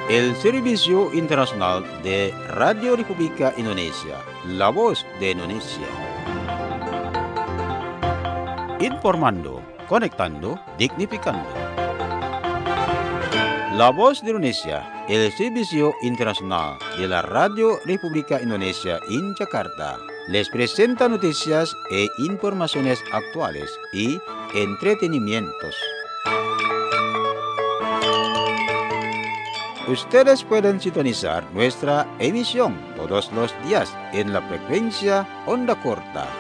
el Servicio Internacional de Radio República Indonesia, la voz de Indonesia. Informando, conectando, dignificando. La voz de Indonesia, el Servicio Internacional de la Radio República Indonesia en Jakarta, les presenta noticias e informaciones actuales y entretenimientos. Ustedes pueden sintonizar nuestra emisión todos los días en la frecuencia onda corta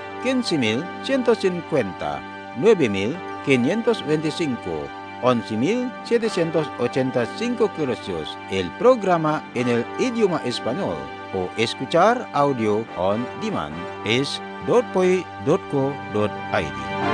15.150, 9.525, 11.785 kHz, el programa en el idioma español, o escuchar audio on demand es .poi.co.id.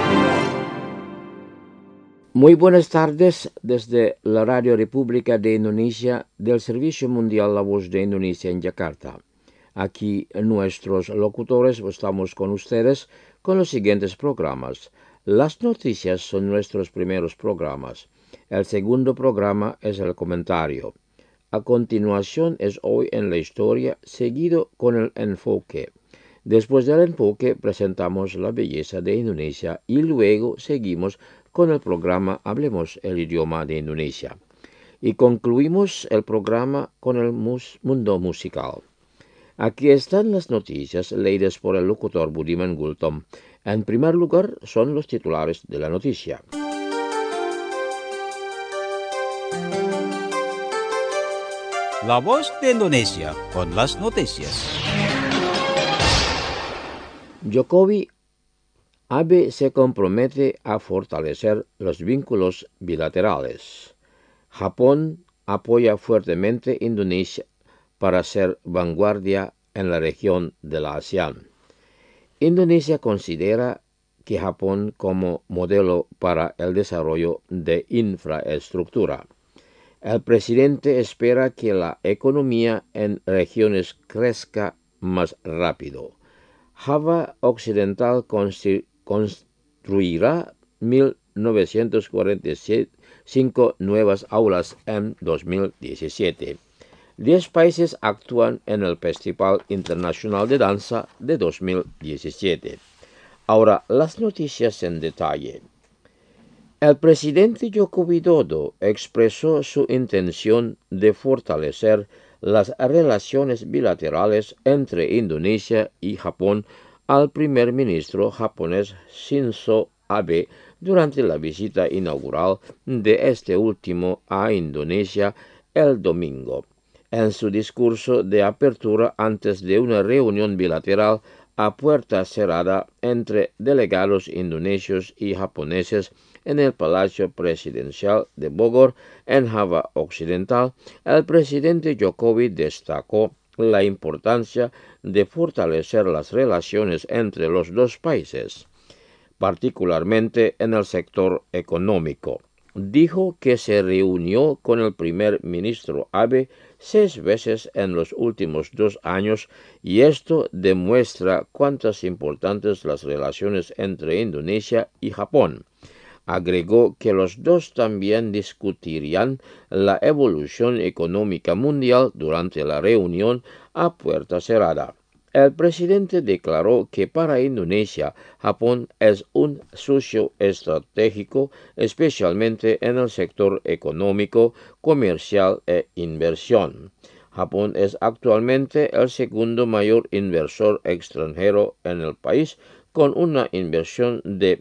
Muy buenas tardes desde la Radio República de Indonesia del Servicio Mundial La Voz de Indonesia en Jakarta. Aquí nuestros locutores estamos con ustedes con los siguientes programas. Las noticias son nuestros primeros programas. El segundo programa es el comentario. A continuación es Hoy en la Historia, seguido con el enfoque. Después del enfoque presentamos la belleza de Indonesia y luego seguimos con el programa Hablemos el idioma de Indonesia. Y concluimos el programa con el mundo musical. Aquí están las noticias leídas por el locutor Budiman Gultom. En primer lugar son los titulares de la noticia. La voz de Indonesia con las noticias. Jokowi Abe se compromete a fortalecer los vínculos bilaterales. Japón apoya fuertemente a Indonesia para ser vanguardia en la región de la ASEAN. Indonesia considera que Japón como modelo para el desarrollo de infraestructura. El presidente espera que la economía en regiones crezca más rápido. Java Occidental construirá 1.945 nuevas aulas en 2017. 10 países actúan en el Festival Internacional de Danza de 2017. Ahora, las noticias en detalle. El presidente Joko Widodo expresó su intención de fortalecer las relaciones bilaterales entre Indonesia y Japón al primer ministro japonés Shinzo Abe durante la visita inaugural de este último a Indonesia el domingo. En su discurso de apertura antes de una reunión bilateral a puerta cerrada entre delegados indonesios y japoneses en el Palacio Presidencial de Bogor, en Java Occidental, el presidente Jokowi destacó la importancia de fortalecer las relaciones entre los dos países, particularmente en el sector económico. Dijo que se reunió con el primer ministro Abe 6 veces en los últimos 2 años y esto demuestra cuántas importantes las relaciones entre Indonesia y Japón. Agregó que los dos también discutirían la evolución económica mundial durante la reunión a puerta cerrada. El presidente declaró que para Indonesia, Japón es un socio estratégico, especialmente en el sector económico, comercial e inversión. Japón es actualmente el segundo mayor inversor extranjero en el país, con una inversión de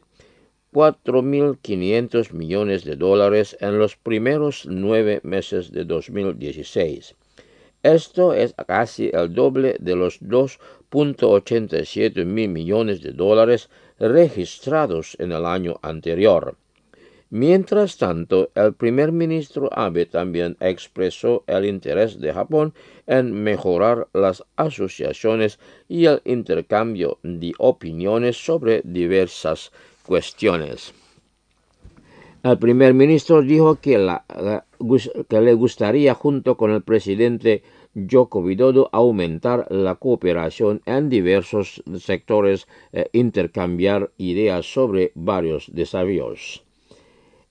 $4.500 millones en los primeros 9 meses de 2016. Esto es casi el doble de los $2.87 mil millones registrados en el año anterior. Mientras tanto, el primer ministro Abe también expresó el interés de Japón en mejorar las asociaciones y el intercambio de opiniones sobre diversas cuestiones. El primer ministro dijo que le gustaría, junto con el presidente Joko Widodo, aumentar la cooperación en diversos sectores e intercambiar ideas sobre varios desafíos.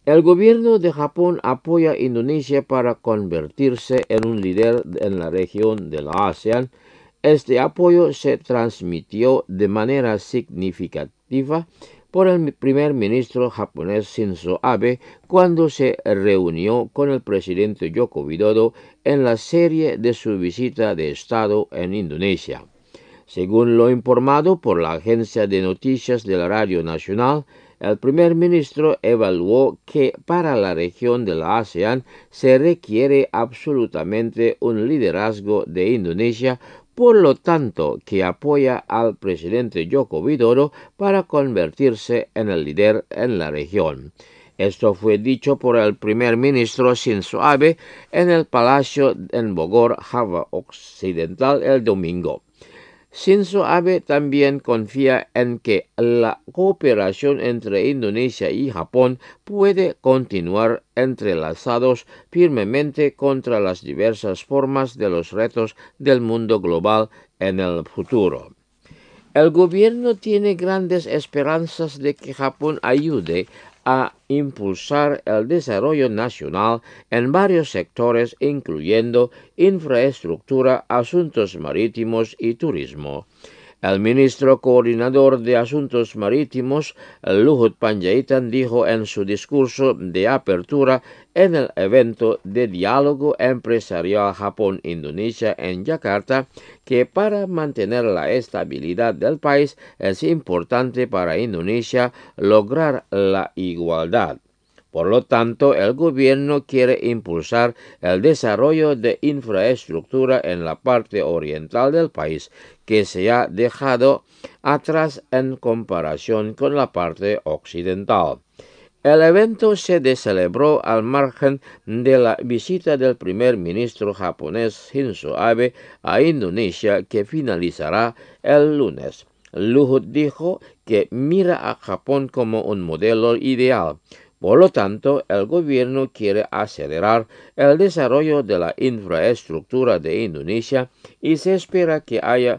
El gobierno de Japón apoya a Indonesia para convertirse en un líder en la región de la ASEAN. Este apoyo se transmitió de manera significativa por el primer ministro japonés Shinzo Abe cuando se reunió con el presidente Joko Widodo en la serie de su visita de Estado en Indonesia. Según lo informado por la agencia de noticias de la Radio Nacional, el primer ministro evaluó que para la región de la ASEAN se requiere absolutamente un liderazgo de Indonesia, por lo tanto que apoya al presidente Joko Widodo para convertirse en el líder en la región. Esto fue dicho por el primer ministro Shinzo Abe en el Palacio en Bogor, Java Occidental, el domingo. Shinzo Abe también confía en que la cooperación entre Indonesia y Japón puede continuar entrelazados firmemente contra las diversas formas de los retos del mundo global en el futuro. El gobierno tiene grandes esperanzas de que Japón ayude a impulsar el desarrollo nacional en varios sectores, incluyendo infraestructura, asuntos marítimos y turismo. El ministro coordinador de Asuntos Marítimos, Luhut Panjaitan, dijo en su discurso de apertura en el evento de diálogo empresarial Japón-Indonesia en Yakarta que para mantener la estabilidad del país es importante para Indonesia lograr la igualdad. Por lo tanto, el gobierno quiere impulsar el desarrollo de infraestructura en la parte oriental del país, que se ha dejado atrás en comparación con la parte occidental. El evento se celebró al margen de la visita del primer ministro japonés Shinzo Abe a Indonesia, que finalizará el lunes. Luhut dijo que mira a Japón como un modelo ideal. Por lo tanto, el gobierno quiere acelerar el desarrollo de la infraestructura de Indonesia y se espera que haya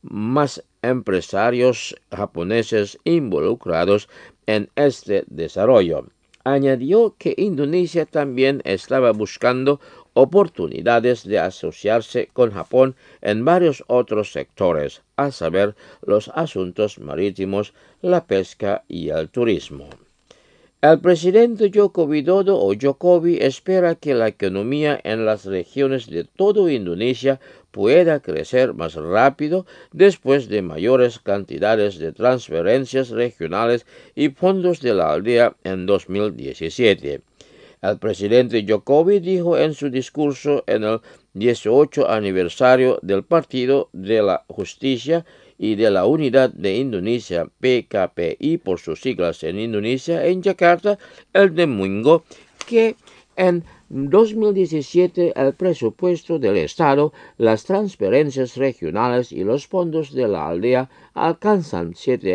más empresarios japoneses involucrados en este desarrollo. Añadió que Indonesia también estaba buscando oportunidades de asociarse con Japón en varios otros sectores, a saber, los asuntos marítimos, la pesca y el turismo. El presidente Joko Widodo o Jokowi espera que la economía en las regiones de toda Indonesia pueda crecer más rápido después de mayores cantidades de transferencias regionales y fondos de la aldea en 2017. El presidente Jokowi dijo en su discurso en el 18 aniversario del Partido de la Justicia y de la Unidad de Indonesia, PKPI por sus siglas en Indonesia, en Yakarta, el domingo, que en 2017 el presupuesto del Estado, las transferencias regionales y los fondos de la aldea alcanzan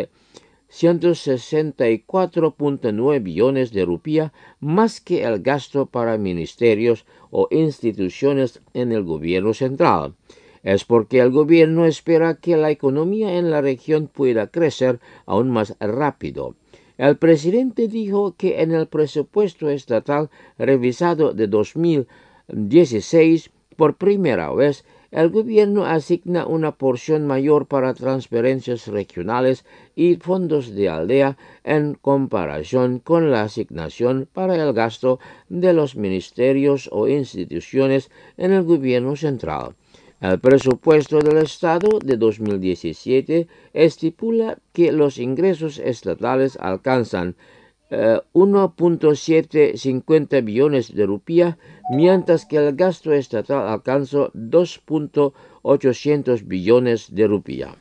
164.9 billones de rupias más que el gasto para ministerios o instituciones en el gobierno central. Es porque el gobierno espera que la economía en la región pueda crecer aún más rápido. El presidente dijo que en el presupuesto estatal revisado de 2016, por primera vez, el gobierno asigna una porción mayor para transferencias regionales y fondos de aldea en comparación con la asignación para el gasto de los ministerios o instituciones en el gobierno central. El presupuesto del Estado de 2017 estipula que los ingresos estatales alcanzan 1.750 billones de rupias, mientras que el gasto estatal alcanzó 2.800 billones de rupias.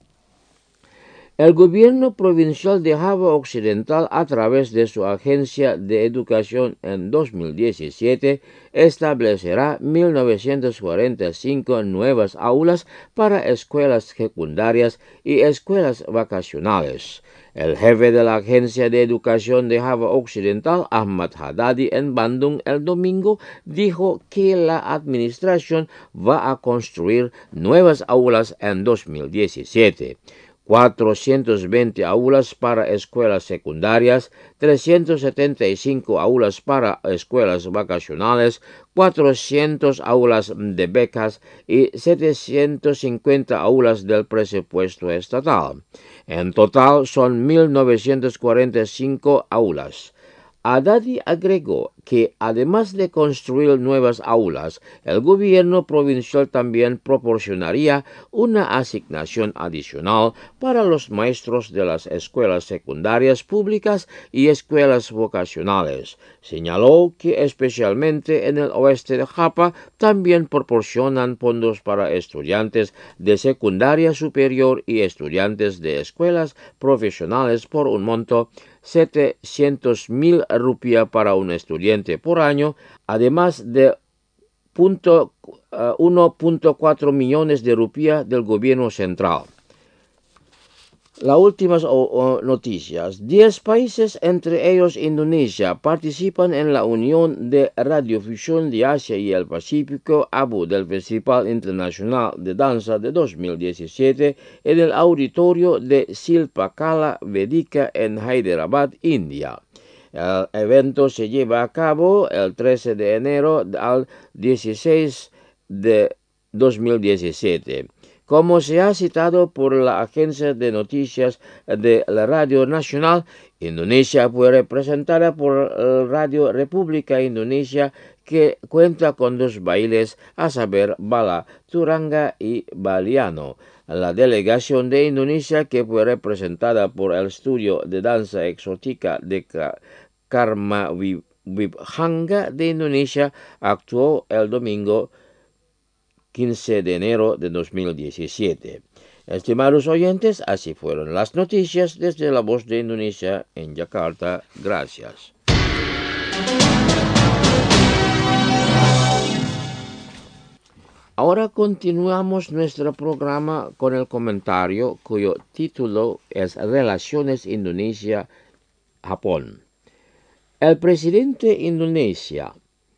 El gobierno provincial de Java Occidental, a través de su agencia de educación en 2017, establecerá 1.945 nuevas aulas para escuelas secundarias y escuelas vacacionales. El jefe de la Agencia de Educación de Java Occidental, Ahmad Haddadi, en Bandung el domingo, dijo que la administración va a construir nuevas aulas en 2017. 420 aulas para escuelas secundarias, 375 aulas para escuelas vacacionales, 400 aulas de becas y 750 aulas del presupuesto estatal. En total son 1.945 aulas. Haddadi agregó que, además de construir nuevas aulas, el gobierno provincial también proporcionaría una asignación adicional para los maestros de las escuelas secundarias públicas y escuelas vocacionales. Señaló que, especialmente en el oeste de Japa, también proporcionan fondos para estudiantes de secundaria superior y estudiantes de escuelas profesionales por un monto 700,000 rupias para un estudiante por año, además de 1.4 millones de rupias del gobierno central. Las últimas noticias. 10 países, entre ellos Indonesia, participan en la Unión de Radiofusión de Asia y el Pacífico, ABU, del Festival Internacional de Danza de 2017 en el auditorio de Silpakala Vedika en Hyderabad, India. El evento se lleva a cabo el 13 de enero al 16 de 2017. Como se ha citado por la agencia de noticias de la Radio Nacional, Indonesia fue representada por Radio República Indonesia, que cuenta con 2 bailes, a saber, Bala, Turanga y Baliano. La delegación de Indonesia, que fue representada por el estudio de danza exótica de Karma Wibhanga de Indonesia, actuó el domingo 15 de enero de 2017. Estimados oyentes, así fueron las noticias desde La Voz de Indonesia en Yakarta. Gracias. Ahora continuamos nuestro programa con el comentario cuyo título es Relaciones Indonesia-Japón. El presidente Indonesia,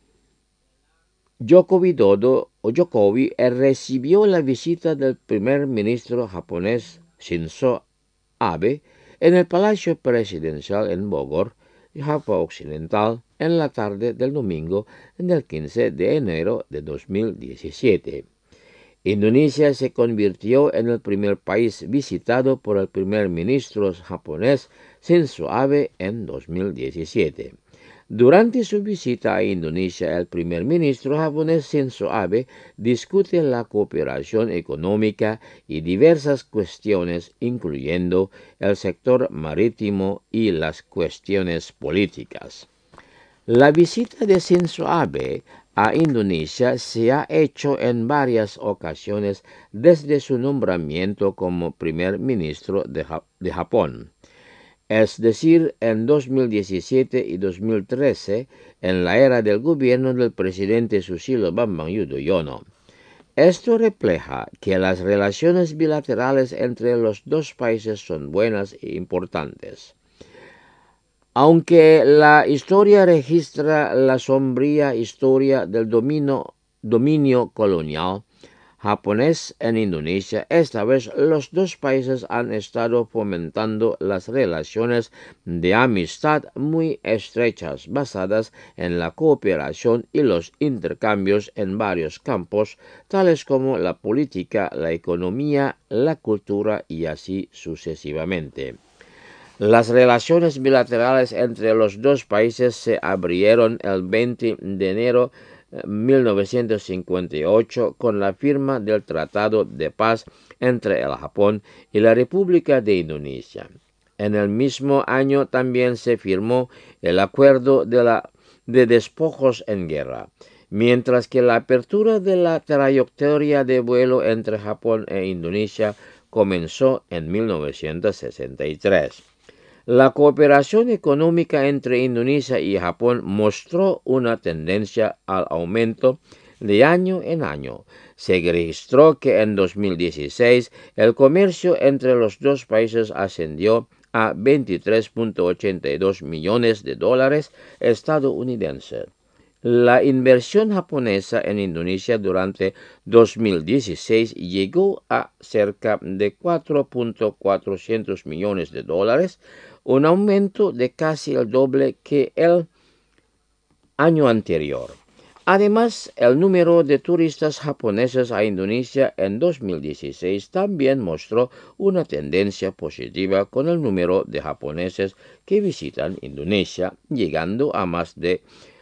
Jokowi recibió la visita del primer ministro japonés Shinzo Abe en el Palacio Presidencial en Bogor, Java Occidental, en la tarde del domingo del 15 de enero de 2017. Indonesia se convirtió en el primer país visitado por el primer ministro japonés Shinzo Abe en 2017. Durante su visita a Indonesia, el primer ministro japonés Shinzo Abe discute la cooperación económica y diversas cuestiones, incluyendo el sector marítimo y las cuestiones políticas. La visita de Shinzo Abe a Indonesia se ha hecho en varias ocasiones desde su nombramiento como primer ministro de Japón. Es decir, en 2017 y 2013, en la era del gobierno del presidente Susilo Bambang Yudhoyono. Esto refleja que las relaciones bilaterales entre los dos países son buenas e importantes. Aunque la historia registra la sombría historia del dominio colonial japonés en Indonesia, esta vez los dos países han estado fomentando las relaciones de amistad muy estrechas, basadas en la cooperación y los intercambios en varios campos, tales como la política, la economía, la cultura y así sucesivamente. Las relaciones bilaterales entre los dos países se abrieron el 20 de enero de 1958 con la firma del Tratado de Paz entre el Japón y la República de Indonesia. En el mismo año también se firmó el Acuerdo de Despojos en Guerra, mientras que la apertura de la trayectoria de vuelo entre Japón e Indonesia comenzó en 1963. La cooperación económica entre Indonesia y Japón mostró una tendencia al aumento de año en año. Se registró que en 2016 el comercio entre los dos países ascendió a 23.82 millones de dólares estadounidenses. La inversión japonesa en Indonesia durante 2016 llegó a cerca de 4.400 millones de dólares, un aumento de casi el doble que el año anterior. Además, el número de turistas japoneses a Indonesia en 2016 también mostró una tendencia positiva con el número de japoneses que visitan Indonesia, llegando a más de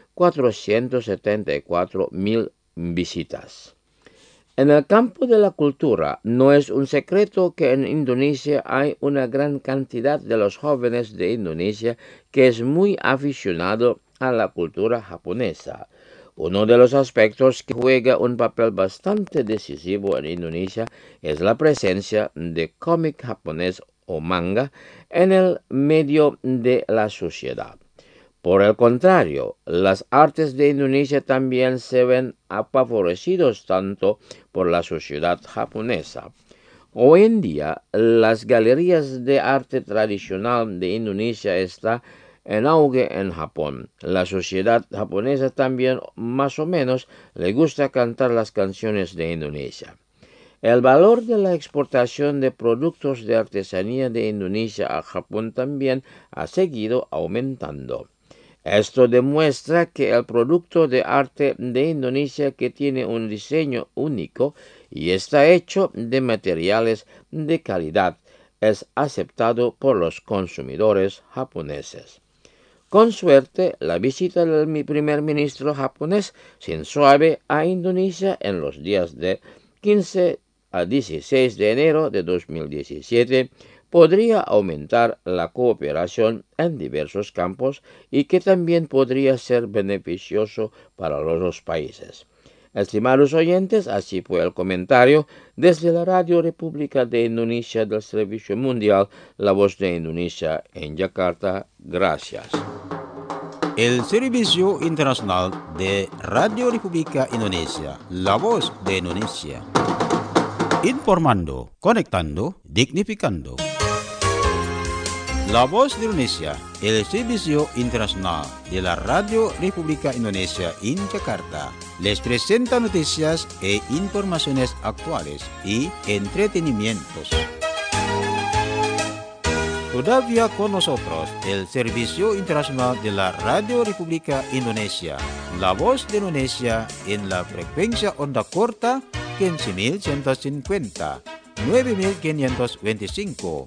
474.000 visitas. En el campo de la cultura, no es un secreto que en Indonesia hay una gran cantidad de los jóvenes de Indonesia que es muy aficionado a la cultura japonesa. Uno de los aspectos que juega un papel bastante decisivo en Indonesia es la presencia de cómic japonés o manga en el medio de la sociedad. Por el contrario, las artes de Indonesia también se ven favorecidos tanto por la sociedad japonesa. Hoy en día, las galerías de arte tradicional de Indonesia están en auge en Japón. La sociedad japonesa también más o menos le gusta cantar las canciones de Indonesia. El valor de la exportación de productos de artesanía de Indonesia a Japón también ha seguido aumentando. Esto demuestra que el producto de arte de Indonesia, que tiene un diseño único y está hecho de materiales de calidad, es aceptado por los consumidores japoneses. Con suerte, la visita del primer ministro japonés Shinzo Abe a Indonesia en los días de 15 a 16 de enero de 2017 podría aumentar la cooperación en diversos campos y que también podría ser beneficioso para los dos países. Estimados oyentes, así fue el comentario desde la Radio República de Indonesia del Servicio Mundial, La Voz de Indonesia en Yakarta. Gracias. El Servicio Internacional de Radio República Indonesia, La Voz de Indonesia. Informando, conectando, dignificando. La Voz de Indonesia, el Servicio Internacional de la Radio República Indonesia en Yakarta, les presenta noticias e informaciones actuales y entretenimientos. Todavía con nosotros el Servicio Internacional de la Radio República Indonesia, La Voz de Indonesia en la frecuencia onda corta 15.150, 9.525,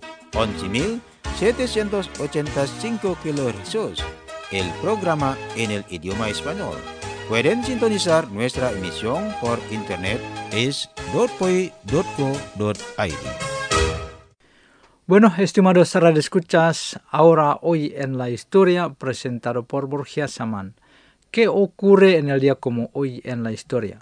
11.785 kHz. El programa en el idioma español. Pueden sintonizar nuestra emisión por internet es .poi.co.id. Bueno, estimados radioescuchas, ahora hoy en la historia presentado por Borgia Saman. ¿Qué ocurre en el día como hoy en la historia?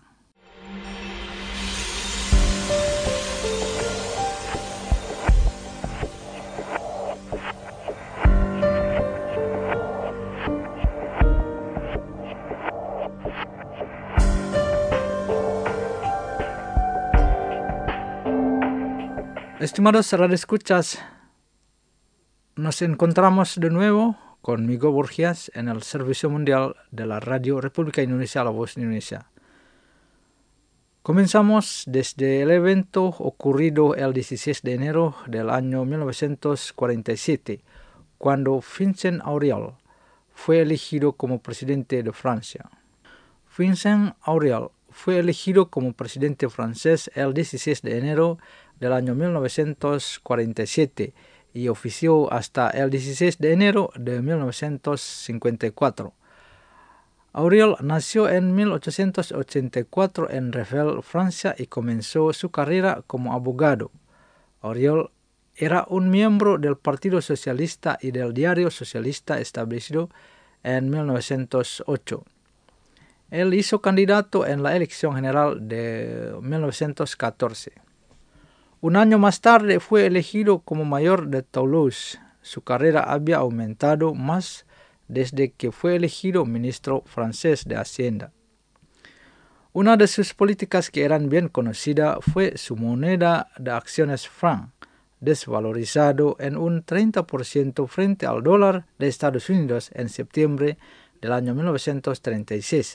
Estimados radioescuchas, nos encontramos de nuevo conmigo Borgias en el Servicio Mundial de la Radio República Indonesia, La Voz de Indonesia. Comenzamos desde el evento ocurrido el 16 de enero del año 1947, cuando Vincent Auriol fue elegido como presidente de Francia. Vincent Auriol fue elegido como presidente francés el 16 de enero del año 1947 y ofició hasta el 16 de enero de 1954. Auriol nació en 1884 en Revel, Francia, y comenzó su carrera como abogado. Auriol era un miembro del Partido Socialista y del Diario Socialista establecido en 1908. Él hizo candidato en la elección general de 1914. Un año más tarde fue elegido como mayor de Toulouse. Su carrera había aumentado más desde que fue elegido ministro francés de Hacienda. Una de sus políticas que eran bien conocidas fue su moneda de acciones franc, desvalorizado en un 30% frente al dólar de Estados Unidos en septiembre del año 1936.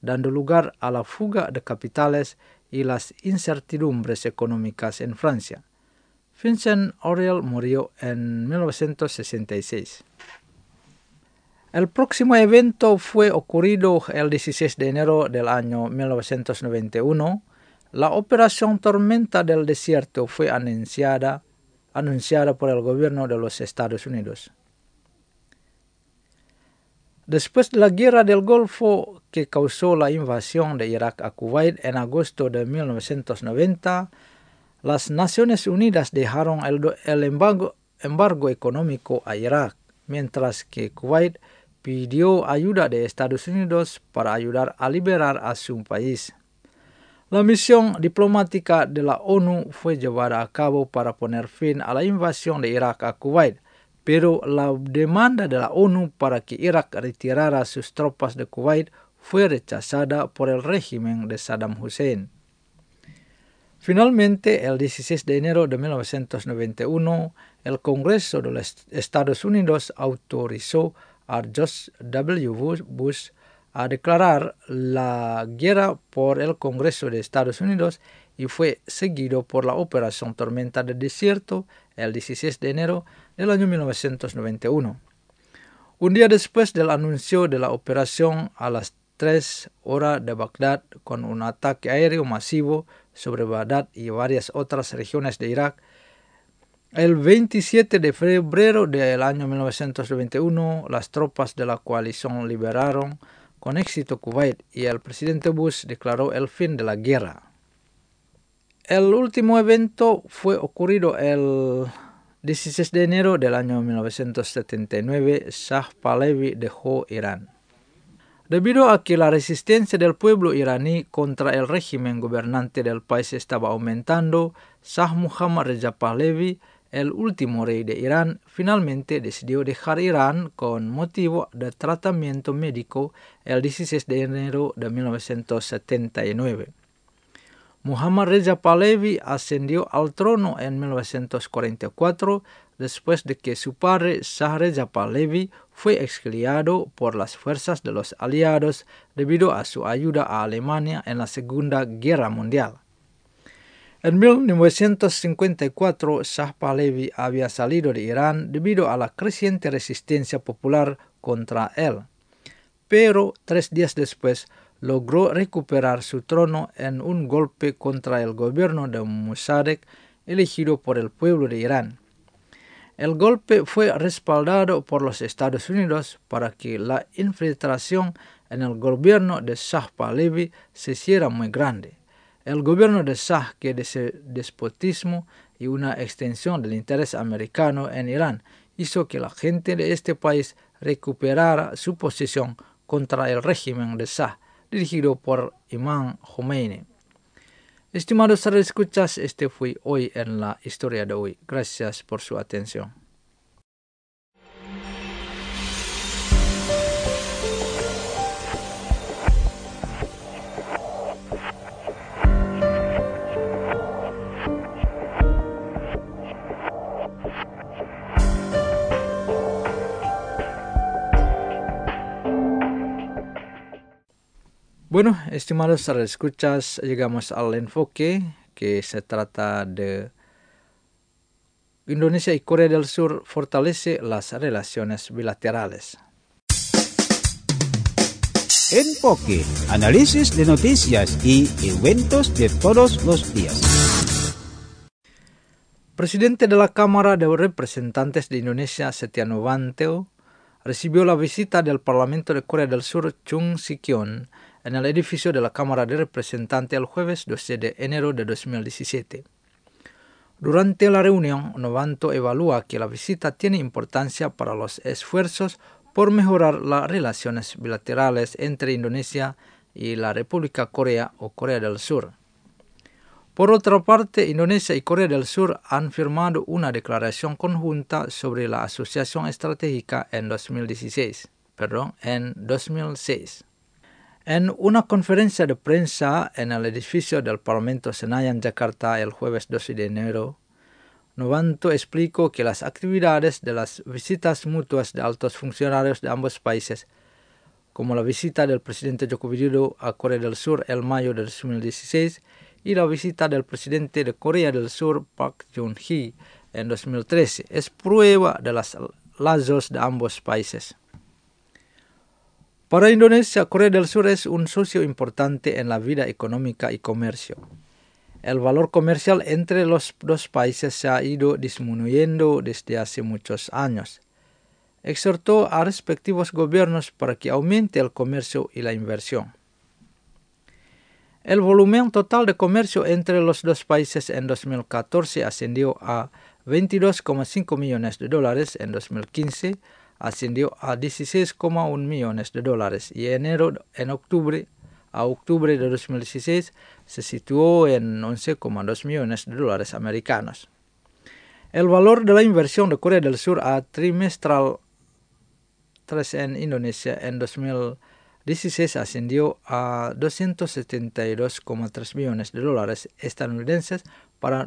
dando lugar a la fuga de capitales y las incertidumbres económicas en Francia. Vincent Auriol murió en 1966. El próximo evento fue ocurrido el 16 de enero del año 1991. La Operación Tormenta del Desierto fue anunciada por el gobierno de los Estados Unidos. Después de la Guerra del Golfo que causó la invasión de Irak a Kuwait en agosto de 1990, las Naciones Unidas dejaron el embargo económico a Irak, mientras que Kuwait pidió ayuda de Estados Unidos para ayudar a liberar a su país. La misión diplomática de la ONU fue llevada a cabo para poner fin a la invasión de Irak a Kuwait, pero la demanda de la ONU para que Irak retirara sus tropas de Kuwait fue rechazada por el régimen de Saddam Hussein. Finalmente, el 16 de enero de 1991, el Congreso de los Estados Unidos autorizó a George W. Bush a declarar la guerra por el Congreso de Estados Unidos y fue seguido por la Operación Tormenta del Desierto el 16 de enero del año 1991. Un día después del anuncio de la operación, a las 3 horas de Bagdad, con un ataque aéreo masivo sobre Bagdad y varias otras regiones de Irak, el 27 de febrero del año 1991, las tropas de la coalición liberaron con éxito Kuwait y el presidente Bush declaró el fin de la guerra. El último evento fue ocurrido el 16 de enero del año 1979. Shah Pahlavi dejó Irán. Debido a que la resistencia del pueblo iraní contra el régimen gobernante del país estaba aumentando, Shah Muhammad Reza Pahlavi, el último rey de Irán, finalmente decidió dejar Irán con motivo de tratamiento médico el 16 de enero de 1979. Muhammad Reza Pahlavi ascendió al trono en 1944 después de que su padre Shah Reza Pahlavi fue exiliado por las fuerzas de los aliados debido a su ayuda a Alemania en la Segunda Guerra Mundial. En 1954, Shah Pahlavi había salido de Irán debido a la creciente resistencia popular contra él, pero 3 días después logró recuperar su trono en un golpe contra el gobierno de Mossadegh elegido por el pueblo de Irán. El golpe fue respaldado por los Estados Unidos para que la infiltración en el gobierno de Shah Pahlavi se hiciera muy grande. El gobierno de Shah, que de despotismo y una extensión del interés americano en Irán, hizo que la gente de este país recuperara su posición contra el régimen de Shah, dirigido por Imam Khomeini. Estimados radioescuchas, este fue hoy en la historia de hoy. Gracias por su atención. Bueno, estimados radioescuchas, llegamos al enfoque que se trata de Indonesia y Corea del Sur fortalece las relaciones bilaterales. Enfoque, análisis de noticias y eventos de todos los días. Presidente de la Cámara de Representantes de Indonesia, Setia Novanto, recibió la visita del Parlamento de Corea del Sur, Chung Si-kyun, en el edificio de la Cámara de Representantes el jueves 12 de enero de 2017. Durante la reunión, Novanto evalúa que la visita tiene importancia para los esfuerzos por mejorar las relaciones bilaterales entre Indonesia y la República Corea o Corea del Sur. Por otra parte, Indonesia y Corea del Sur han firmado una declaración conjunta sobre la asociación estratégica en 2006. En una conferencia de prensa en el edificio del Parlamento Senayan, Jakarta, el jueves 12 de enero, Novanto explicó que las actividades de las visitas mutuas de altos funcionarios de ambos países como la visita del presidente Joko Widodo a Corea del Sur en mayo de 2016 y la visita del presidente de Corea del Sur Park Geun-hye en 2013, es prueba de los lazos de ambos países. Para Indonesia, Corea del Sur es un socio importante en la vida económica y comercio. El valor comercial entre los dos países se ha ido disminuyendo desde hace muchos años. Exhortó a respectivos gobiernos para que aumente el comercio y la inversión. El volumen total de comercio entre los dos países en 2014 ascendió a 22,5 millones de dólares, en 2015 ascendió a 16,1 millones de dólares y en octubre de 2016 se situó en 11,2 millones de dólares americanos. El valor de la inversión de Corea del Sur a trimestral 3 en Indonesia en 2016 ascendió a 272,3 millones de dólares estadounidenses para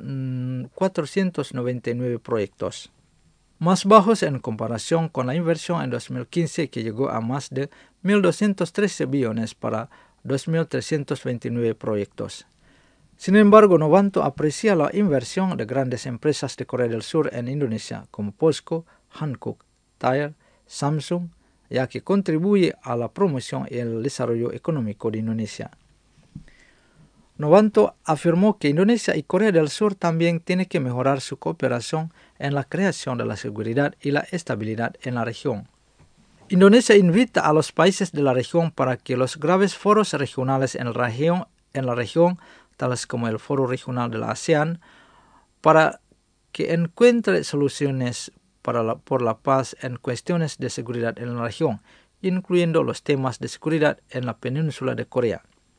499 proyectos, más bajos en comparación con la inversión en 2015, que llegó a más de 1.213 billones para 2.329 proyectos. Sin embargo, Novanto aprecia la inversión de grandes empresas de Corea del Sur en Indonesia, como POSCO, Hankook Tire, Samsung, ya que contribuye a la promoción y el desarrollo económico de Indonesia. Novanto afirmó que Indonesia y Corea del Sur también tienen que mejorar su cooperación en la creación de la seguridad y la estabilidad en la región. Indonesia invita a los países de la región para que los graves foros regionales en la región, tales como el Foro Regional de la ASEAN, para que encuentre soluciones por la paz en cuestiones de seguridad en la región, incluyendo los temas de seguridad en la península de Corea.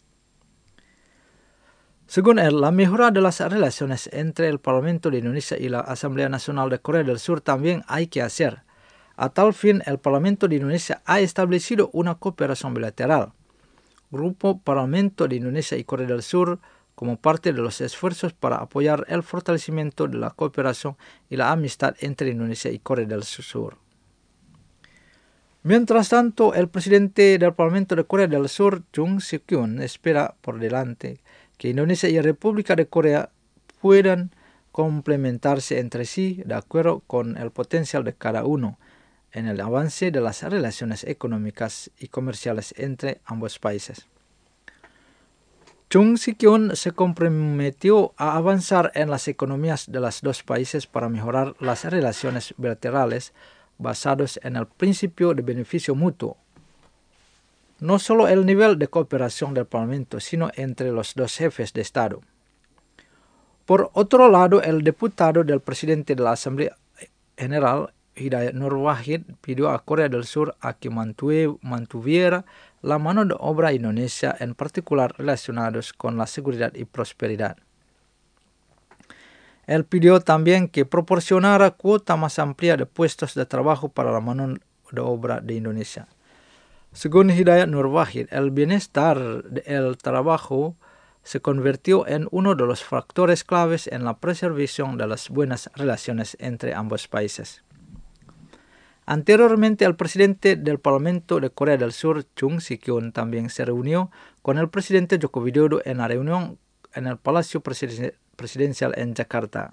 Según él, la mejora de las relaciones entre el Parlamento de Indonesia y la Asamblea Nacional de Corea del Sur también hay que hacer. A tal fin, el Parlamento de Indonesia ha establecido una cooperación bilateral, Grupo Parlamento de Indonesia y Corea del Sur, como parte de los esfuerzos para apoyar el fortalecimiento de la cooperación y la amistad entre Indonesia y Corea del Sur. Mientras tanto, el presidente del Parlamento de Corea del Sur, Chung Sik-yoon, espera por delante que Indonesia y República de Corea puedan complementarse entre sí de acuerdo con el potencial de cada uno en el avance de las relaciones económicas y comerciales entre ambos países. Chung Sik-yoon se comprometió a avanzar en las economías de los dos países para mejorar las relaciones bilaterales basados en el principio de beneficio mutuo. No solo el nivel de cooperación del Parlamento, sino entre los dos jefes de Estado. Por otro lado, el diputado del presidente de la Asamblea General, Hidayat Nur Wahid, pidió a Corea del Sur a que mantuviera la mano de obra Indonesia, en particular relacionados con la seguridad y prosperidad. Él pidió también que proporcionara cuota más amplia de puestos de trabajo para la mano de obra de Indonesia. Según Hidayat Nur Wahid, el bienestar del trabajo se convirtió en uno de los factores claves en la preservación de las buenas relaciones entre ambos países. Anteriormente, el presidente del Parlamento de Corea del Sur, Chung Sik-yoon, también se reunió con el presidente Joko Widodo en la reunión en el Palacio Presidencial en Jakarta.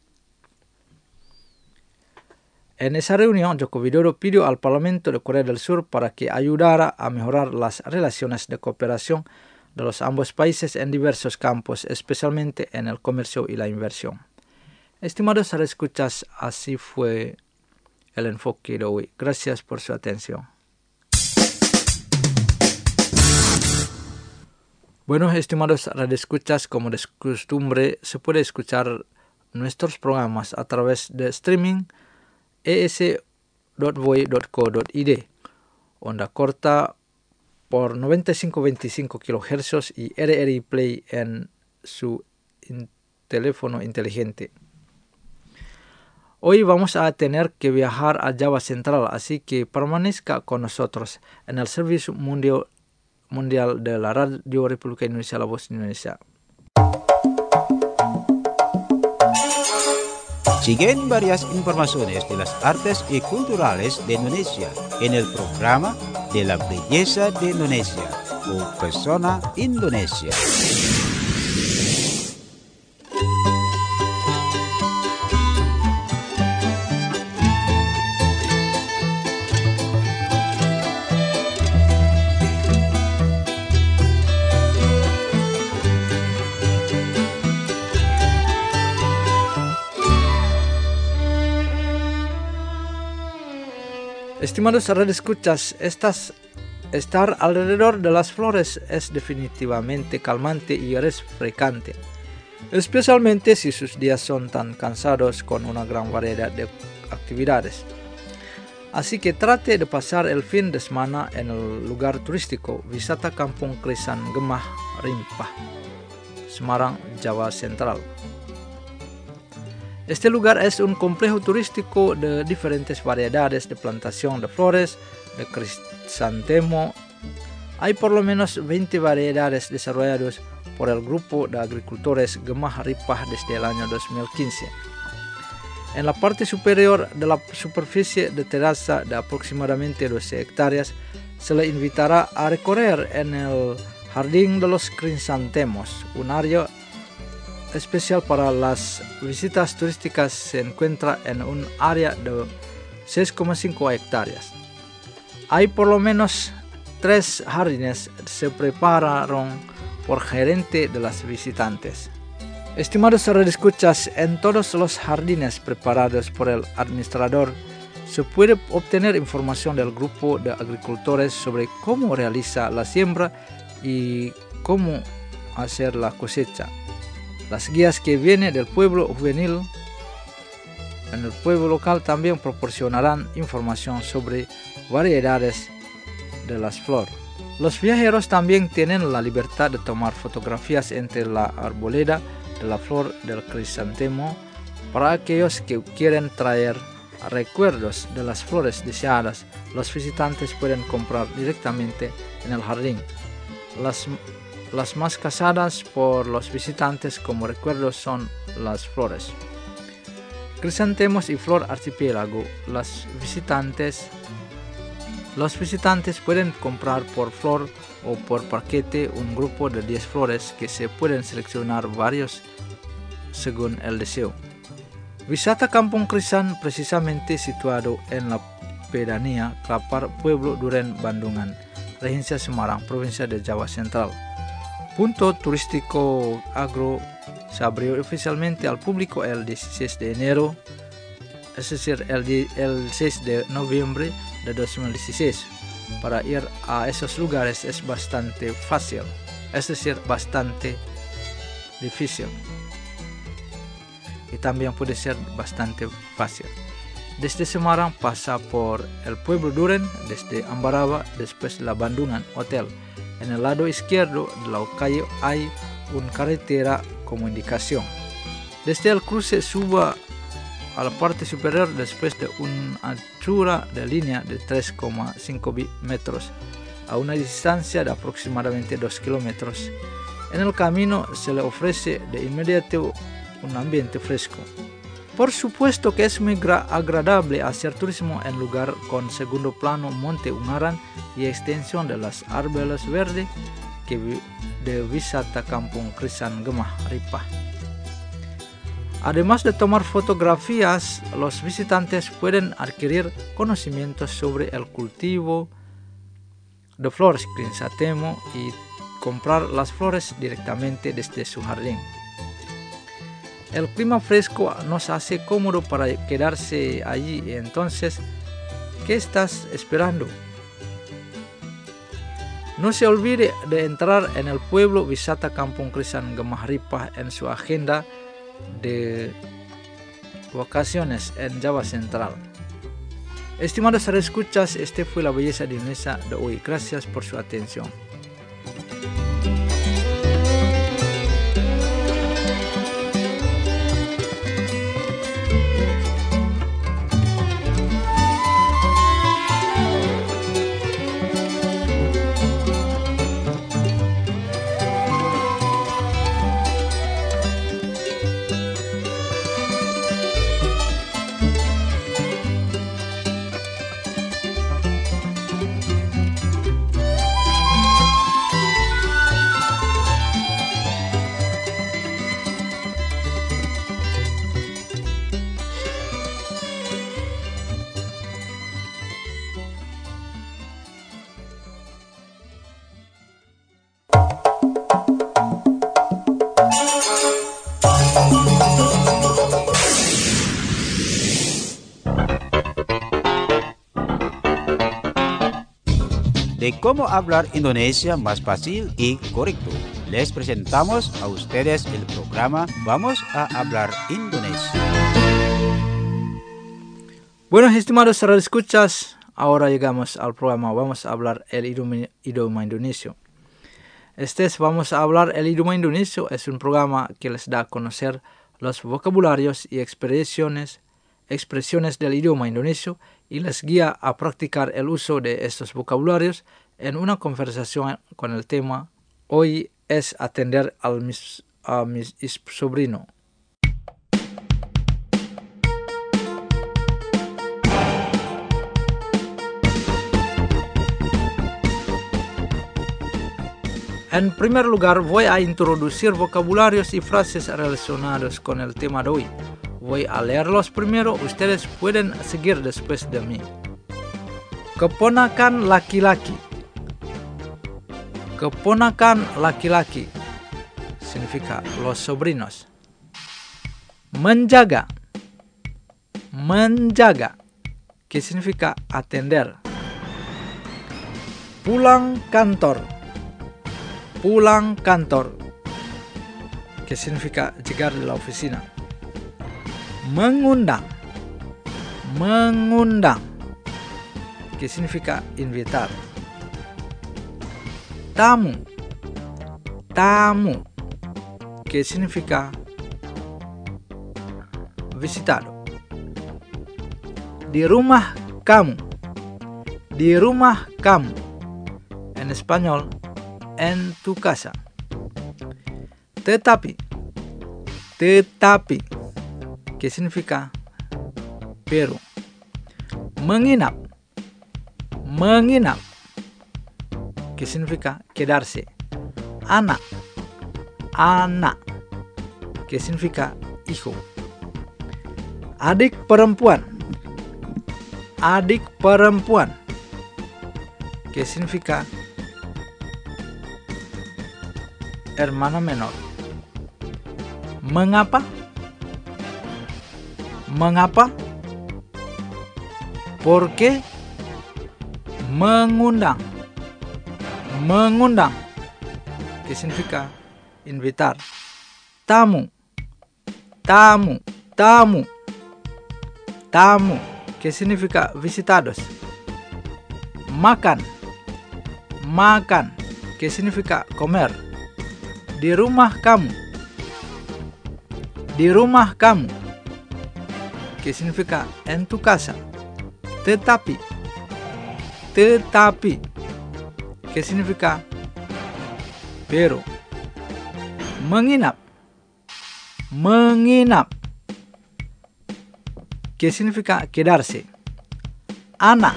En esa reunión, Joko Widodo pidió al Parlamento de Corea del Sur para que ayudara a mejorar las relaciones de cooperación de los ambos países en diversos campos, especialmente en el comercio y la inversión. Estimados radioescuchas, así fue el enfoque de hoy. Gracias por su atención. Bueno, estimados radioescuchas, como de costumbre, se puede escuchar nuestros programas a través de streaming es.voi.co.id, onda corta por 9525 kHz y RRI Play en su teléfono inteligente. Hoy vamos a tener que viajar a Java Central, así que permanezca con nosotros en el Servicio Mundial de la Radio República Indonesia, La Voz de Indonesia. Siguen varias informaciones de las artes y culturales de Indonesia en el programa de la belleza de Indonesia o Pesona Indonesia. Estimados radioescuchas, estar alrededor de las flores es definitivamente calmante y refrescante, especialmente si sus días son tan cansados con una gran variedad de actividades. Así que trate de pasar el fin de semana en el lugar turístico Wisata Kampung Krisan Gemah Rimpah, Semarang, Java Central. Este lugar es un complejo turístico de diferentes variedades de plantación de flores, de crisantemo. Hay por lo menos 20 variedades desarrolladas por el grupo de agricultores Gemah Rimpah desde el año 2015. En la parte superior de la superficie de terraza de aproximadamente 12 hectáreas se le invitará a recorrer en el Jardín de los Crisantemos, un área especial para las visitas turísticas. Se encuentra en un área de 6,5 hectáreas. Hay por lo menos 3 jardines se prepararon por gerente de las visitantes. Estimados radioescuchas, en todos los jardines preparados por el administrador se puede obtener información del grupo de agricultores sobre cómo realiza la siembra y cómo hacer la cosecha. Las guías que vienen del pueblo juvenil en el pueblo local también proporcionarán información sobre variedades de las flores. Los viajeros también tienen la libertad de tomar fotografías entre la arboleda de la flor del crisantemo. Para aquellos que quieren traer recuerdos de las flores deseadas, los visitantes pueden comprar directamente en el jardín. Las más cazadas por los visitantes como recuerdos son las flores crisantemos y flor archipiélago. Los visitantes pueden comprar por flor o por paquete un grupo de 10 flores que se pueden seleccionar varios según el deseo. Wisata Kampung Krisan precisamente situado en la pedanía Klapar, pueblo Duren, Bandungan, Regencia Semarang, provincia de Java Central. Punto turístico agro se abrió oficialmente al público el 16 de enero, es decir, el 6 de noviembre de 2016. Para ir a esos lugares es bastante fácil, es decir, bastante difícil. Y también puede ser bastante fácil. Desde Semarang pasa por el pueblo Duren, desde Ambarava, después la Bandungan Hotel. En el lado izquierdo de la calle hay una carretera como indicación. Desde el cruce suba a la parte superior después de una anchura de línea de 3,5 metros a una distancia de aproximadamente 2 kilómetros. En el camino se le ofrece de inmediato un ambiente fresco. Por supuesto que es muy agradable hacer turismo en lugar con segundo plano Monte Ungaran y extensión de las árboles verdes de Wisata Kampung Krisan Gemah Rimpah. Además de tomar fotografías, los visitantes pueden adquirir conocimientos sobre el cultivo de flores crisantemo y comprar las flores directamente desde su jardín. El clima fresco nos hace cómodo para quedarse allí. Entonces, ¿qué estás esperando? No se olvide de entrar en el pueblo Wisata Kampung Krisan Gemah Rimpah en su agenda de vacaciones en Java Central. Estimados radioescuchas, este fue la belleza de Indonesia de hoy. Gracias por su atención. de cómo hablar Indonesia más fácil y correcto. Les presentamos a ustedes el programa Vamos a hablar Indonesia. Bueno, estimados radioescuchas, ahora llegamos al programa Vamos a hablar el idioma indonesio. Vamos a hablar el idioma indonesio es un programa que les da a conocer los vocabularios y expresiones del idioma indonesio y les guía a practicar el uso de estos vocabularios en una conversación con el tema hoy es atender a mi sobrino. En primer lugar, voy a introducir vocabularios y frases relacionados con el tema de hoy. Voy a leerlos primero, ustedes pueden seguir después de mí. Keponakan laki-laki. Keponakan laki-laki significa los sobrinos. Menjaga. Menjaga, que significa atender. Pulang kantor. Pulang kantor, que significa llegar de la oficina. Mengundang. Mengundang, que significa invitar. Tamu. Tamu, que significa visitado. Di rumah kamu. Di rumah kamu, en español, en tu casa. Tetapi. Tetapi, que significa pero. Menginap. Menginap, que significa quedarse. Anak. Anak, que significa hijo. Adik perempuan. Adik perempuan, que significa hermana menor. Mengapa? Mengapa? ¿Por qué? Mengundang. Mengundang, que significa invitar. Tamu. Tamu. Tamu. Tamu, que significa visitados. Makan. Makan, que significa comer. Di rumah kamu. Di rumah kamu, que significa en tu casa. Tetapi. Tetapi, que significa pero. Menginap. Menginap, que significa quedarse. Anak.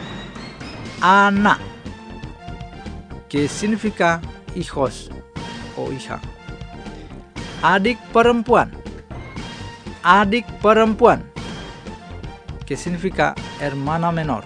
Anak, que significa hijos o hija. Adik perempuan. Adik perempuan, que significa hermana menor.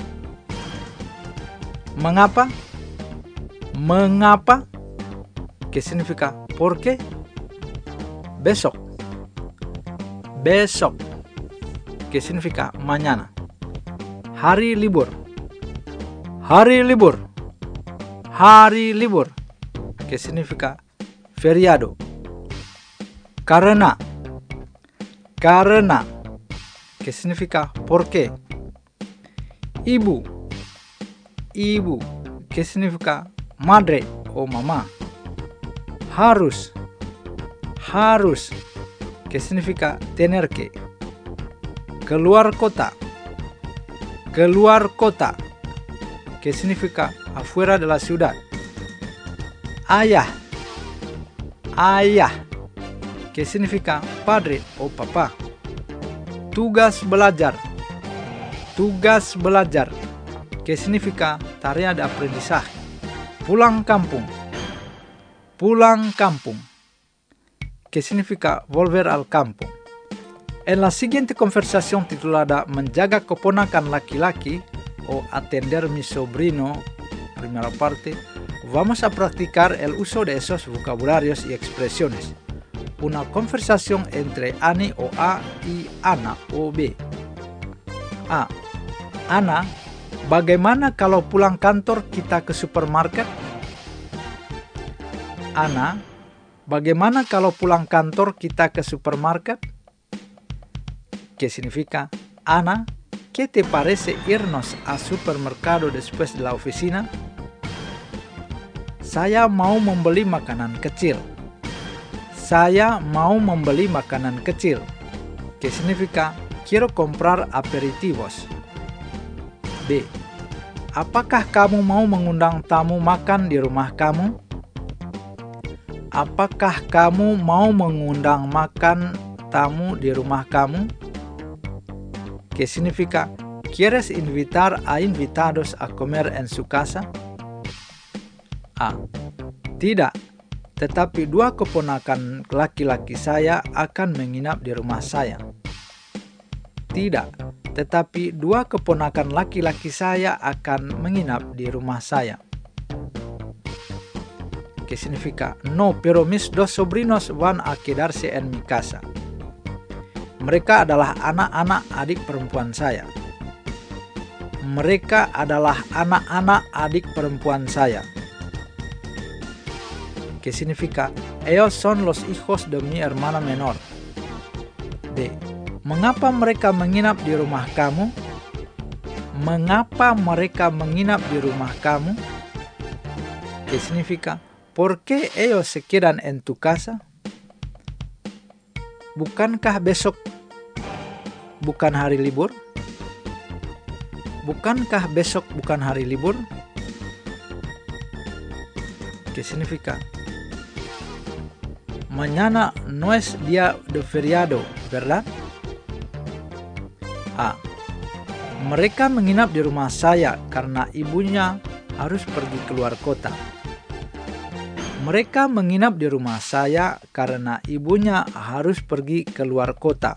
Mengapa? Mengapa, que significa ¿por qué? Besok. Besok, que significa mañana. Hari libur. Hari libur. Hari libur, que significa feriado. Karena. Karena, que significa ¿por qué? Ibu. Ibu, que significa madre o mamá. Harus. Harus, que significa tener que. Keluar kota. Keluar kota, que significa afuera de la ciudad. Ayah. Ayah, que significa padre o papá. Tugas belajar. Tugas belajar, que significa tarea de aprendizaje. Pulang kampung. Pulang kampung, que significa volver al campo. En la siguiente conversación titulada Menjaga keponakan laki-laki o atender mi sobrino, primera parte, vamos a practicar el uso de esos vocabularios y expresiones. Una conversación entre Ani o A y Ana o B. A. Ana bagaimana kalau pulang kantor kita ke supermarket? Ana, bagaimana kalau pulang kantor kita ke supermarket? ¿Qué significa? Ana, ¿qué te parece irnos al supermercado después de la oficina? Saya mau membeli makanan kecil. Saya mau membeli makanan kecil. ¿Qué significa? Quiero comprar aperitivos. B. Apakah kamu mau mengundang tamu makan di rumah kamu? Apakah kamu mau mengundang makan tamu di rumah kamu? ¿Qué significa? ¿Quieres invitar a invitados a comer en su casa? A. Tidak, tetapi 2 keponakan laki-laki saya akan menginap di rumah saya. Tidak, tetapi 2 keponakan laki-laki saya akan menginap di rumah saya. ¿Qué significa? No, pero mis 2 sobrinos van a quedarse en mi casa. Mereka adalah anak-anak adik perempuan saya. Mereka adalah anak-anak adik perempuan saya. ¿Qué significa? Ellos son los hijos de mi hermana menor. D. Mengapa mereka menginap di rumah kamu? Mengapa mereka menginap di rumah kamu? ¿Qué significa? ¿Por qué ellos se quedan en tu casa? Bukankah besok bukan hari libur? Bukankah besok bukan hari libur? ¿Qué significa? Mañana no es día de feriado, ¿verdad? A. Mereka menginap di rumah saya karena ibunya harus pergi keluar kota. Mereka menginap di rumah saya karena ibunya harus pergi keluar kota.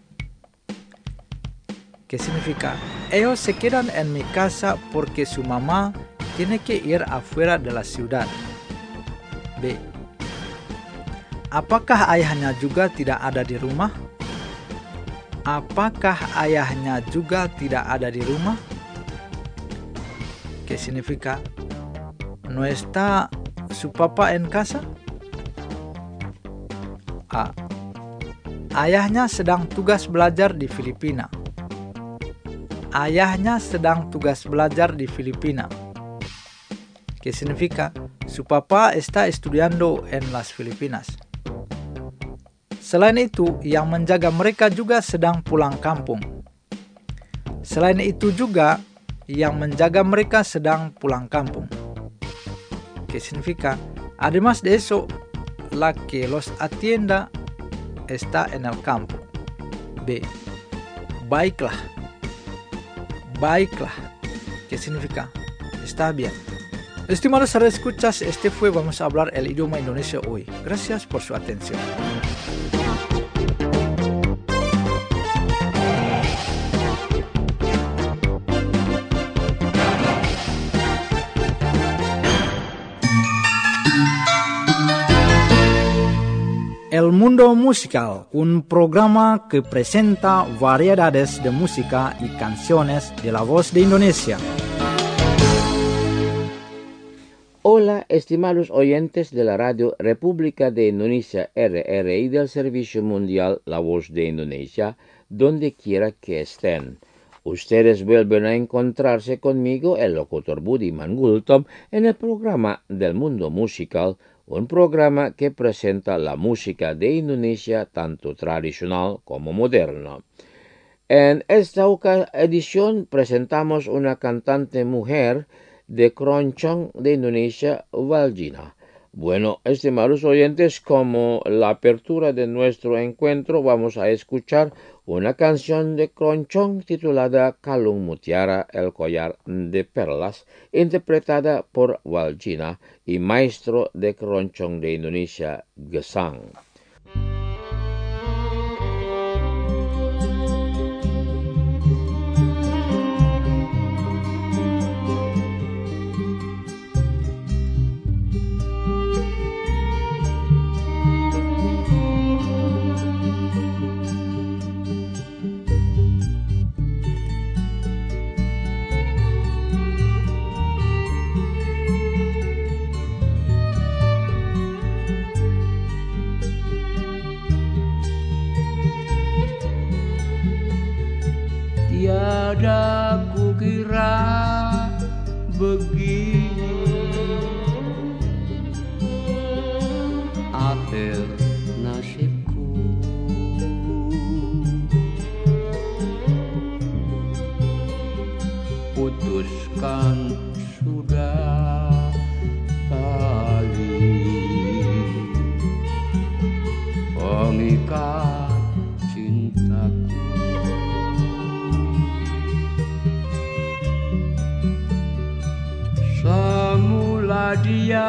¿Qué significa? Ellos se quedan en mi casa porque su mamá tiene que ir afuera de la ciudad. B. Apakah ayahnya juga tidak ada di rumah? Apakah ayahnya juga tidak ada di rumah? ¿Qué significa? ¿No está su papá en casa? A. Ayahnya sedang tugas belajar di Filipina. Ayahnya sedang tugas belajar di Filipina. ¿Qué significa? Su papá está estudiando en las Filipinas. Selain itu, yang menjaga mereka juga sedang pulang kampung. Selain itu juga, yang menjaga mereka sedang pulang kampung. ¿Qué significa? Además de eso, la que los atienda está en el campo. B. Baiklah. Baiklah. ¿Qué significa? Está bien. Estimados escuchas, este fue Vamos a hablar el idioma Indonesia hoy. Gracias por su atención. El Mundo Musical, un programa que presenta variedades de música y canciones de la voz de Indonesia. Hola, estimados oyentes de la Radio República de Indonesia RRI del Servicio Mundial La Voz de Indonesia, donde quiera que estén. Ustedes vuelven a encontrarse conmigo, el locutor Budiman Gultom, en el programa del Mundo Musical, un programa que presenta la música de Indonesia tanto tradicional como moderna. En esta edición presentamos una cantante mujer de Keroncong de Indonesia, Waldjina. Bueno, estimados oyentes, como la apertura de nuestro encuentro, vamos a escuchar una canción de Keroncong titulada Kalung Mutiara, el collar de perlas, interpretada por Waldjina y maestro de Keroncong de Indonesia, Gesang. Tiada kukira begini akhir nasibku. Putuskan sudah tali pengikat cintaku. Semula dia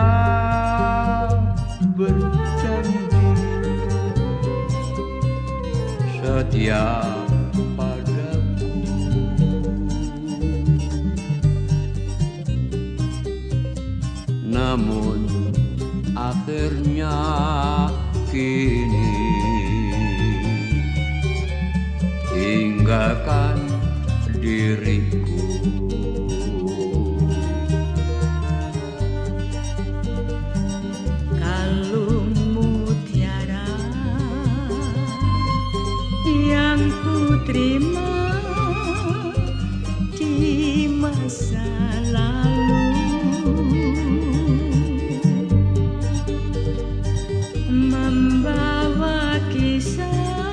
berjanji setia padaku, namun akhirnya kini tinggalkan diriku. Kalung mutiara yang ku terima di masa lalu membawa kisah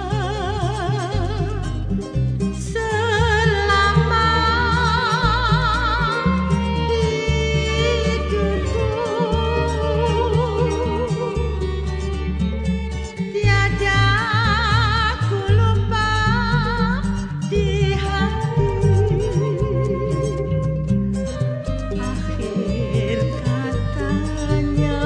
selama hidupku. Tiada ku lupa di hati akhir katanya,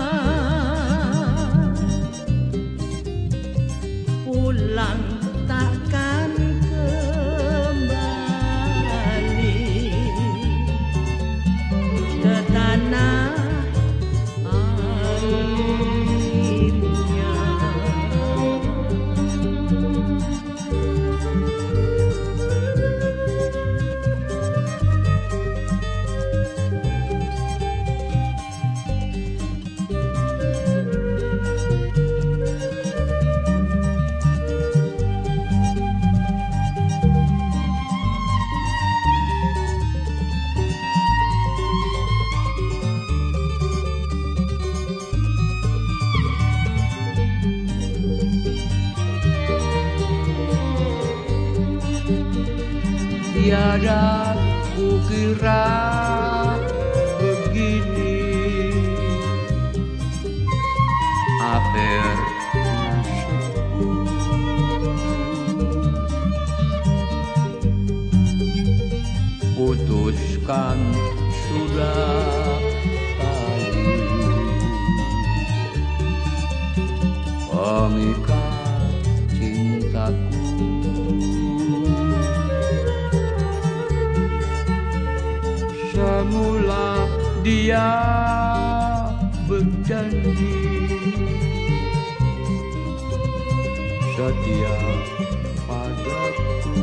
pulang takkan kembali ke tanah airnya. Tiada kukira begini akhir nasibku. Putuskan sudah tali pengikat cintaku. Semula dia berjanji setia padaku,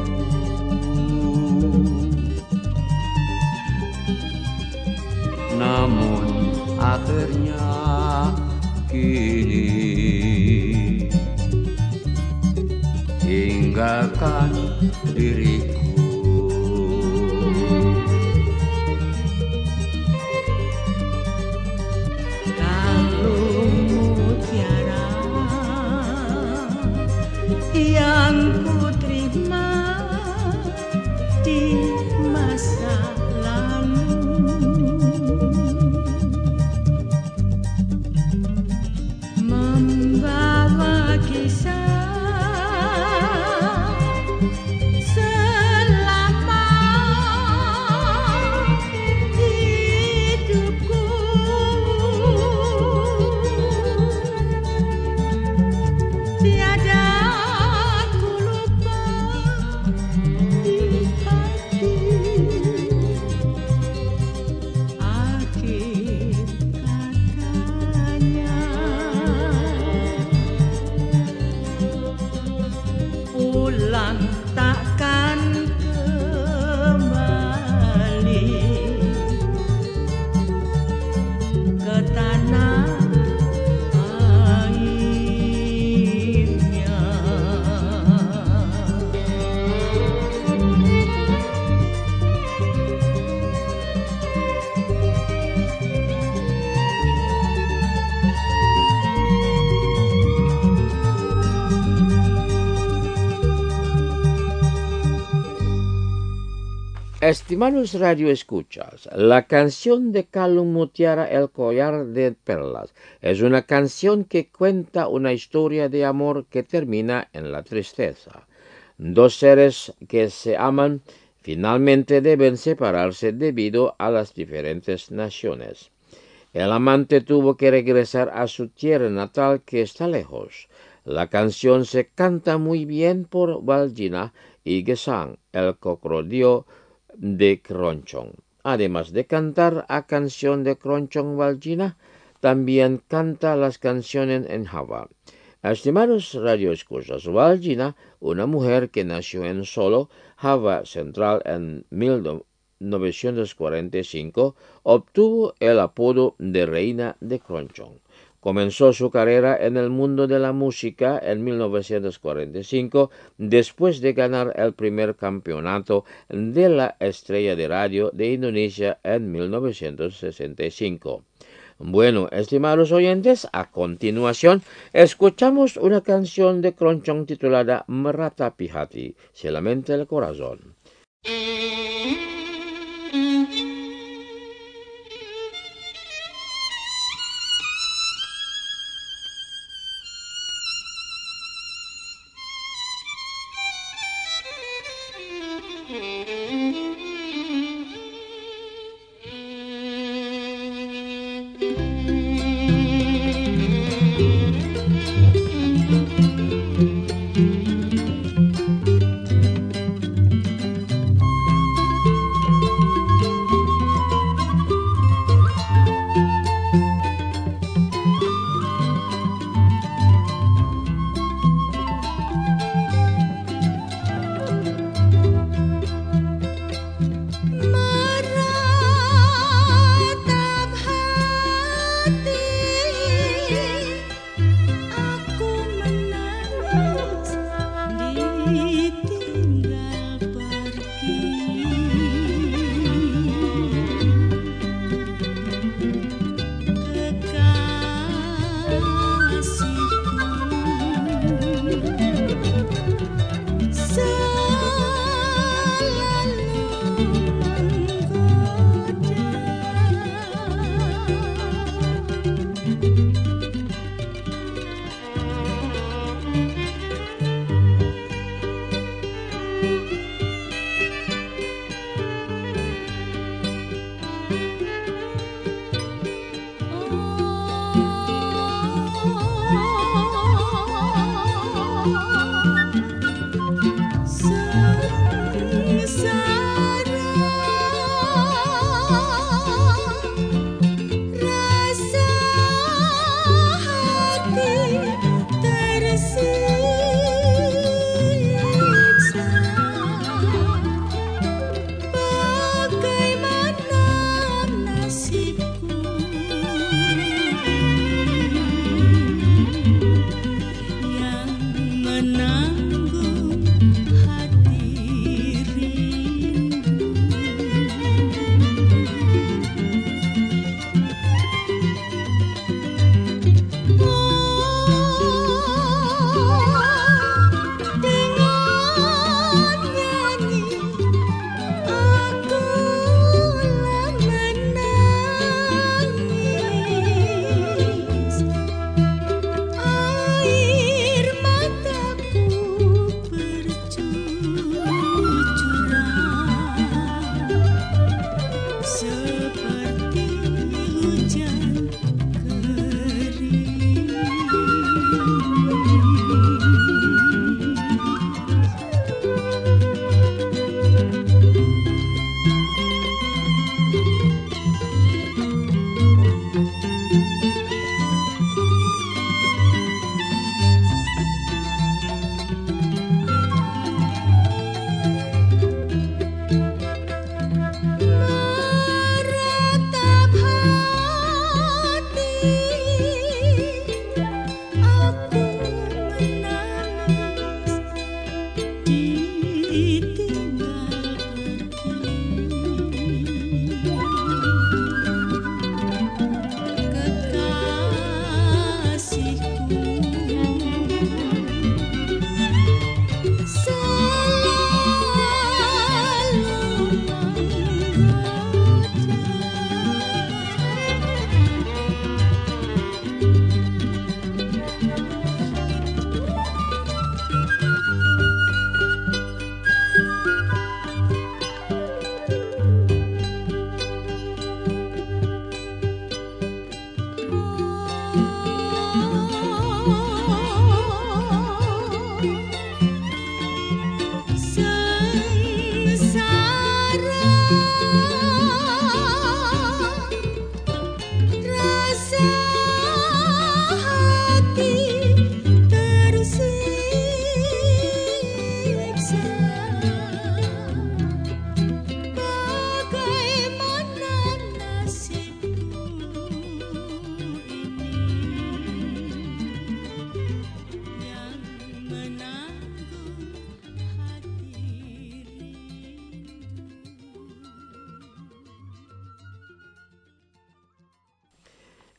namun akhirnya kini tinggalkan diriku. Yang ku terima di masa lalu membawa kisah selama Estimados radio escuchas, la canción de Calum Mutiara El Collar de Perlas es una canción que cuenta una historia de amor que termina en la tristeza. Dos seres que se aman finalmente deben separarse debido a las diferentes naciones. El amante tuvo que regresar a su tierra natal que está lejos. La canción se canta muy bien por Waldjina y Gesang, el cocodrilo de Keroncong. Además de cantar a canción de Keroncong, Waldjina también canta las canciones en Java. Estimados radioescuchas, Waldjina, una mujer que nació en Solo, Java Central en 1945, obtuvo el apodo de Reina de Keroncong. Comenzó su carrera en el mundo de la música en 1945 después de ganar el primer campeonato de la estrella de radio de Indonesia en 1965. Bueno, estimados oyentes, a continuación escuchamos una canción de Keroncong titulada Meratapi Hati, Se Lamenta el Corazón.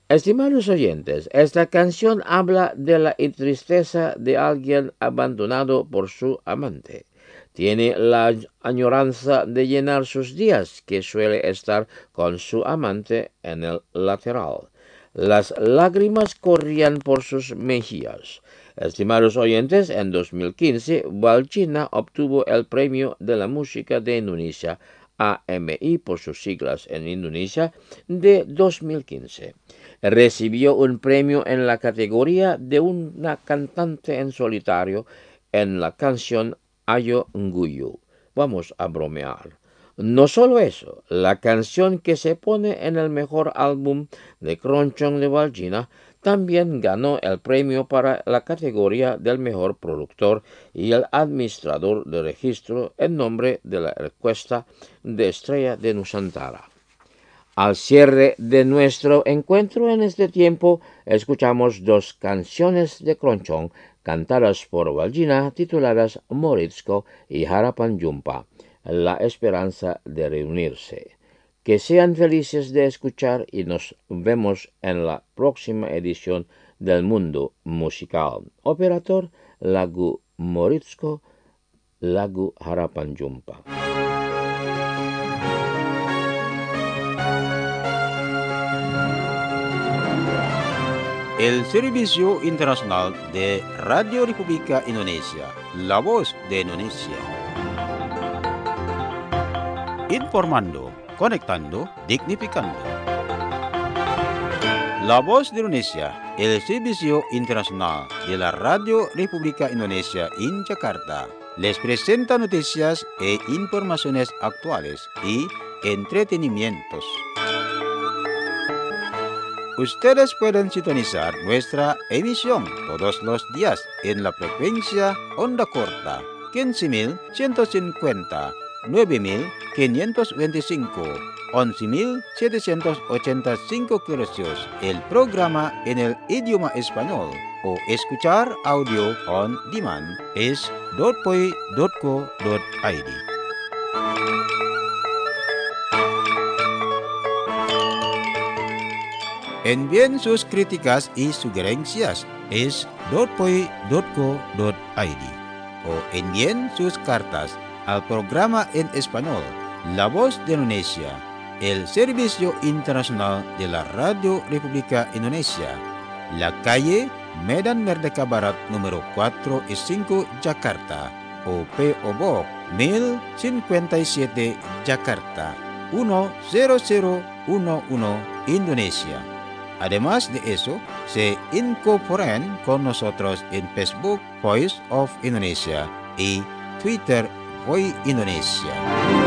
Estimados oyentes, esta canción habla de la tristeza de alguien abandonado por su amante. Tiene la añoranza de llenar sus días, que suele estar con su amante en el lateral. Las lágrimas corrían por sus mejillas. Estimados oyentes, en 2015, Waldjina obtuvo el Premio de la Música de Indonesia, AMI por sus siglas en Indonesia, de 2015. Recibió un premio en la categoría de una cantante en solitario en la canción Ayo Nguyu. Vamos a bromear. No solo eso, la canción que se pone en el mejor álbum de Keroncong de Waldjina también ganó el premio para la categoría del mejor productor y el administrador de registro en nombre de la Orquesta de Estrella de Nusantara. Al cierre de nuestro encuentro en este tiempo, escuchamos dos canciones de Keroncong cantadas por Waldjina tituladas Moritsko y Harapan Jumpa, la esperanza de reunirse. Que sean felices de escuchar y nos vemos en la próxima edición del Mundo Musical. Operator, lagu Moritsko, lagu Harapan Jumpa. El Servicio Internacional de Radio República Indonesia, La Voz de Indonesia. Informando, conectando, dignificando. La Voz de Indonesia, el Servicio Internacional de la Radio República Indonesia en Jakarta, les presenta noticias e informaciones actuales y entretenimientos. Ustedes pueden sintonizar nuestra emisión todos los días en la frecuencia onda corta 15.150, 9.525, 11.785 kHz. El programa en el idioma español o escuchar audio on demand es .poi.co.id. Envíen sus críticas y sugerencias es .poi.co.id o envíen sus cartas al programa en español La Voz de Indonesia, el Servicio Internacional de la Radio República Indonesia, la calle Medan Merdeka Barat número 4 y 5 Jakarta o P.O. Box 1057 Jakarta 10011 Indonesia. Además de eso, se incorporan con nosotros en Facebook Voice of Indonesia y Twitter Voice Indonesia.